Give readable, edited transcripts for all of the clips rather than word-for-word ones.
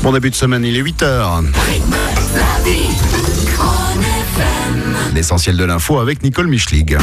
Bon début de semaine, il est 8h. L'essentiel de l'info avec Nicole Michlig.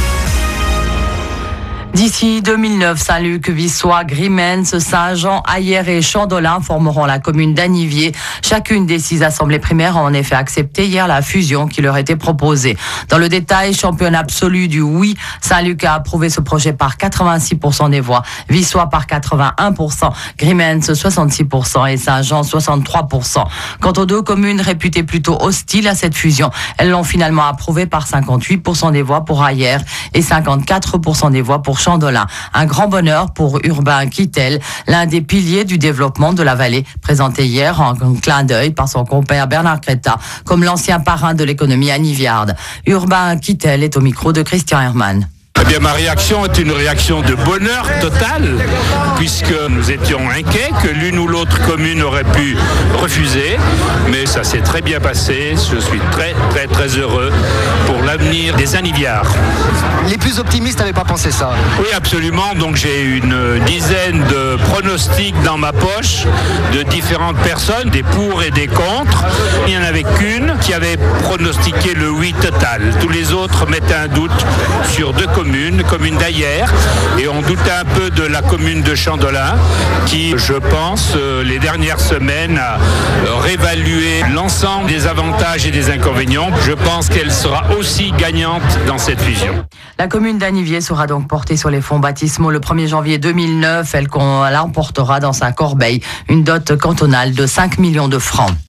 D'ici 2009, Saint-Luc, Vissois, Grimens, Saint-Jean, Ayères et Chandolin formeront la commune d'Aniviers. Chacune des 6 assemblées primaires a en effet accepté hier la fusion qui leur était proposée. Dans le détail, championne absolue du oui, Saint-Luc a approuvé ce projet par 86% des voix, Vissois par 81%, Grimens 66% et Saint-Jean 63%. Quant aux 2 communes réputées plutôt hostiles à cette fusion, elles l'ont finalement approuvée par 58% des voix pour Ayères et 54% des voix pour Chandolin. Un grand bonheur pour Urbain Kittel, l'un des piliers du développement de la vallée, présenté hier en clin d'œil par son compère Bernard Creta, comme l'ancien parrain de l'économie aniviarde. Urbain Kittel est au micro de Christian Hermann. Eh bien, ma réaction est une réaction de bonheur total, puisque nous étions inquiets que l'une ou l'autre commune aurait pu refuser, mais ça s'est très bien passé. Je suis très heureux pour l'avenir des Aniviards. Les plus optimistes n'avaient pas pensé ça. Oui, absolument. Donc j'ai une dizaine de pronostics dans ma poche de différentes personnes, des pour et des contre. Il n'y en avait qu'une qui avait pronostiqué le oui total. Tous les autres mettaient un doute sur 2 commune d'Ayères, et on doutait un peu de la commune de Chandolin, qui, je pense, les dernières semaines a réévalué l'ensemble des avantages et des inconvénients. Je pense qu'elle sera aussi gagnante dans cette fusion. La commune d'Aniviers sera donc portée sur les fonds baptismaux le 1er janvier 2009. Elle emportera dans sa corbeille une dot cantonale de 5 millions de francs.